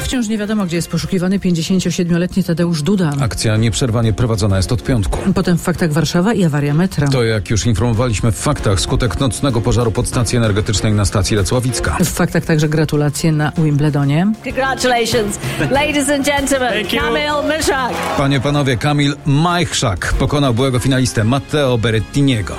Wciąż nie wiadomo, gdzie jest poszukiwany 57-letni Tadeusz Duda. Akcja nieprzerwanie prowadzona jest od piątku. Potem w Faktach Warszawa i awaria metra. To, jak już informowaliśmy w Faktach, skutek nocnego pożaru podstacji energetycznej na stacji Lecławicka. W Faktach także gratulacje na Wimbledonie. Congratulations, ladies and gentlemen, Kamil Majchrzak. Panie, panowie, Kamil Majchrzak pokonał byłego finalistę Matteo Berrettiniego.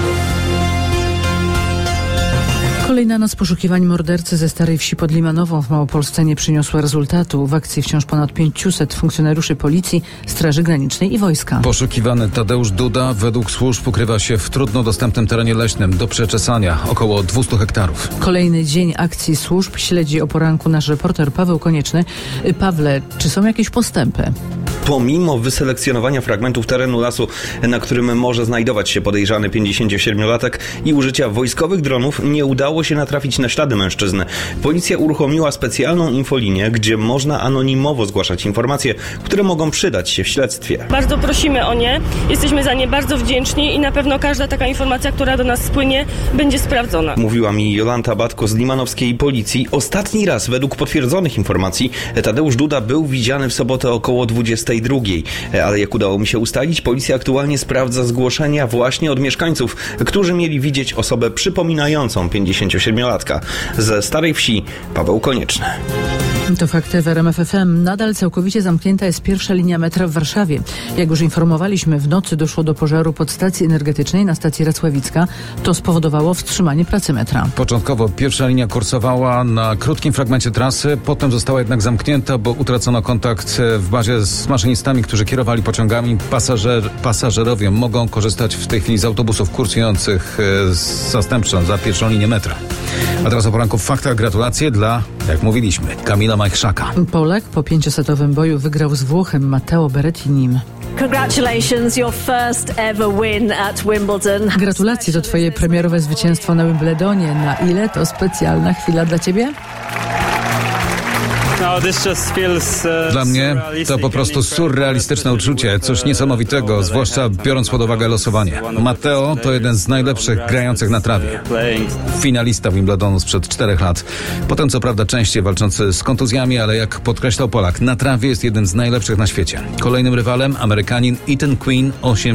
Kolejna noc poszukiwań mordercy ze Starej Wsi pod Limanową w Małopolsce nie przyniosła rezultatu. W akcji wciąż ponad 500 funkcjonariuszy policji, Straży Granicznej i wojska. Poszukiwany Tadeusz Duda według służb ukrywa się w trudno dostępnym terenie leśnym do przeczesania, około 200 hektarów. Kolejny dzień akcji służb śledzi o poranku nasz reporter Paweł Konieczny. Pawle, czy są jakieś postępy? Pomimo wyselekcjonowania fragmentów terenu lasu, na którym może znajdować się podejrzany 57-latek i użycia wojskowych dronów, nie udało się natrafić na ślady mężczyzny. Policja uruchomiła specjalną infolinię, gdzie można anonimowo zgłaszać informacje, które mogą przydać się w śledztwie. Bardzo prosimy o nie, jesteśmy za nie bardzo wdzięczni i na pewno każda taka informacja, która do nas spłynie, będzie sprawdzona. Mówiła mi Jolanta Batko z limanowskiej policji. Ostatni raz, według potwierdzonych informacji, Tadeusz Duda był widziany w sobotę około 22, ale jak udało mi się ustalić, policja aktualnie sprawdza zgłoszenia właśnie od mieszkańców, którzy mieli widzieć osobę przypominającą 57-latka. Ze Starej Wsi Paweł Konieczny. To fakty w RMF FM. Nadal całkowicie zamknięta jest pierwsza linia metra w Warszawie. Jak już informowaliśmy, w nocy doszło do pożaru podstacji energetycznej na stacji Racławicka. To spowodowało wstrzymanie pracy metra. Początkowo pierwsza linia kursowała na krótkim fragmencie trasy, potem została jednak zamknięta, bo utracono kontakt w bazie z maszynistami, którzy kierowali pociągami. Pasażerowie mogą korzystać w tej chwili z autobusów kursujących zastępczo za pierwszą linię metra. A teraz o poranku w Faktach gratulacje dla, jak mówiliśmy, Kamila Majchrzaka. Polak po 5-setowym boju wygrał z Włochem Matteo Berrettinim. Congratulations, your first ever win at Wimbledon. Gratulacje, to twoje premierowe zwycięstwo na Wimbledonie. Na ile to specjalna chwila dla ciebie? Dla mnie to po prostu surrealistyczne uczucie, coś niesamowitego, zwłaszcza biorąc pod uwagę losowanie. Matteo to jeden z najlepszych grających na trawie. Finalista Wimbledonu sprzed 4 lat. Potem co prawda częściej walczący z kontuzjami, ale jak podkreślał Polak, na trawie jest jeden z najlepszych na świecie. Kolejnym rywalem Amerykanin Ethan Quinn,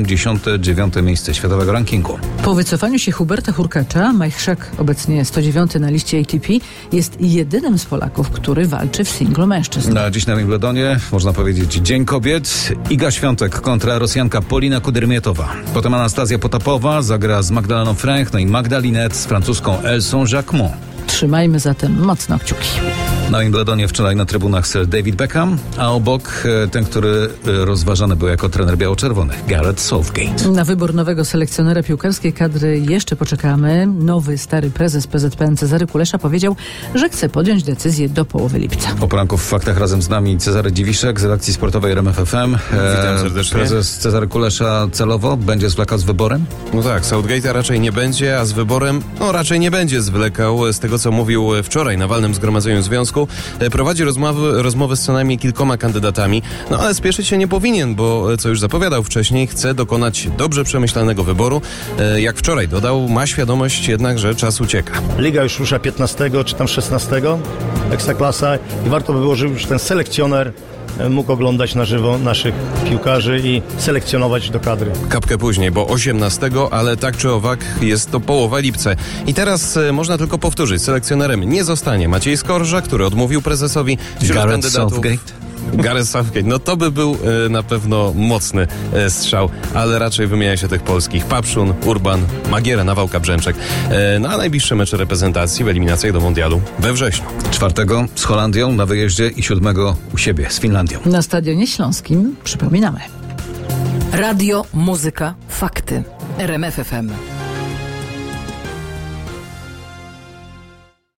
89. miejsce światowego rankingu. Po wycofaniu się Huberta Hurkacza, Majchrzak, obecnie 109 na liście ATP, jest jedynym z Polaków, który walczy w singlu mężczyzn. Na dziś na Wimbledonie, można powiedzieć, Dzień Kobiet. Iga Świątek kontra Rosjanka Polina Kudermietowa. Potem Anastazja Potapowa zagra z Magdaleną Fręch, no i Magda Linette z francuską Elsą Jacquemont. Trzymajmy zatem mocno kciuki. Na Wimbledonie wczoraj na trybunach Sir David Beckham, a obok ten, który rozważany był jako trener biało-czerwonych, Gareth Southgate. Na wybór nowego selekcjonera piłkarskiej kadry jeszcze poczekamy. Nowy, stary prezes PZPN Cezary Kulesza powiedział, że chce podjąć decyzję do połowy lipca. O poranku w Faktach razem z nami Cezary Dziwiszek z redakcji sportowej RMF FM. Witam serdecznie. Prezes Cezary Kulesza celowo będzie zwlekał z wyborem? No tak, Southgate'a raczej nie będzie, a z wyborem raczej nie będzie zwlekał. Z tego, co mówił wczoraj na walnym zgromadzeniu związku, prowadzi rozmowy z co najmniej kilkoma kandydatami, no ale spieszyć się nie powinien, bo co już zapowiadał wcześniej, chce dokonać dobrze przemyślanego wyboru. Jak wczoraj dodał, ma świadomość jednak, że czas ucieka. Liga już rusza 15 czy tam 16, Ekstraklasa, i warto by było, żeby już ten selekcjoner mógł oglądać na żywo naszych piłkarzy i selekcjonować do kadry. Kapkę później, bo 18, ale tak czy owak jest to połowa lipca. I teraz można tylko powtórzyć, selekcjonerem nie zostanie Maciej Skorża, który odmówił prezesowi. Gareth Southgate. Gareth Southgate, no to by był na pewno strzał, ale raczej wymienia się tych polskich: Papszun, Urban, Magiera, Nawałka, Brzęczek. A najbliższe mecze reprezentacji w eliminacjach do mundialu we wrześniu. 4 z Holandią na wyjeździe i 7 u siebie z Finlandią. Na Stadionie Śląskim przypominamy. Radio, muzyka, fakty. RMF FM.